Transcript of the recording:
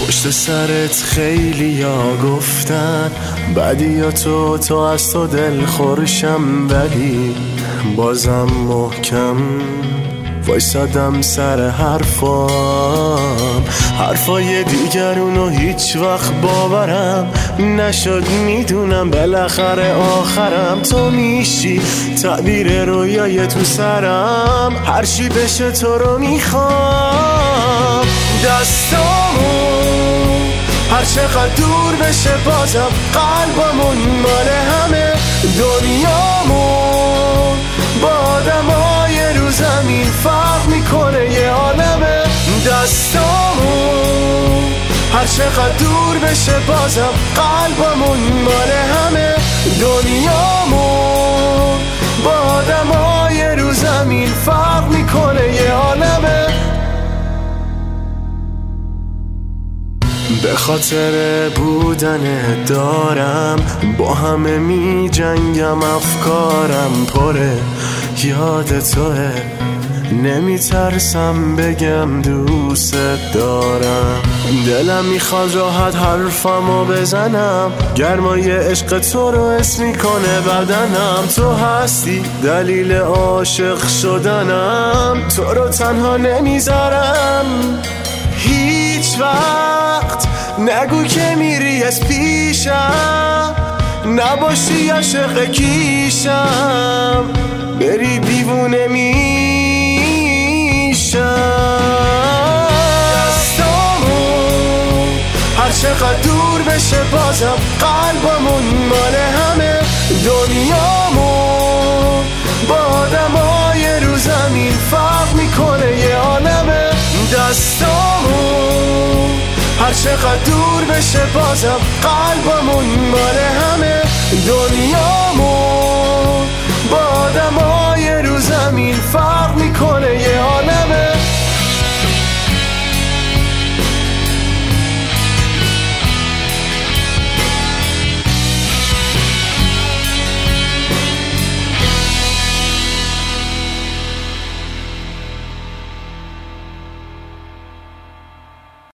پشت سرت خیلی یا گفتن بدی یا تو از تو دل خورشم، ولی بازم محکم وایسادم سر حرفای دیگرونو هیچ وقت باورم نشد. میدونم بالاخره آخرم تو میشی تعبیر رویای تو سرم. هر چی بشه تو رو میخوام، دستامون هر چقدر دور بشه بازم قلبمون مال همه. دنیامون با آدمای رو زمین فرق میکنه یه عالمه. دستامون هر چقدر دور بشه بازم قلبمون مال همه. دنیامون با آدمای رو زمین فرق میکنه یه عالمه. به خاطر بودن دارم با همه می جنگم، افکارم پره یاد توه، نمی ترسم بگم دوست دارم. دلم میخواد راحت حرفمو بزنم، گرمای عشق تو رو حس میکنه بدنم. تو هستی دلیل عاشق شدنم، تو رو تنها نمیذارم هیچ وقت. نگو که میری از پیشم، نباشی عاشق کیشم، بری دیوونه میشم. دستامون هر چقدر دور بشه بازم قلبمون مال همه. دنیامون با آدمای رو زمین فرق میکنه یه عالمه. دستامون هر چقدر دور بشه بازم قلبمون مال همه. دنیامون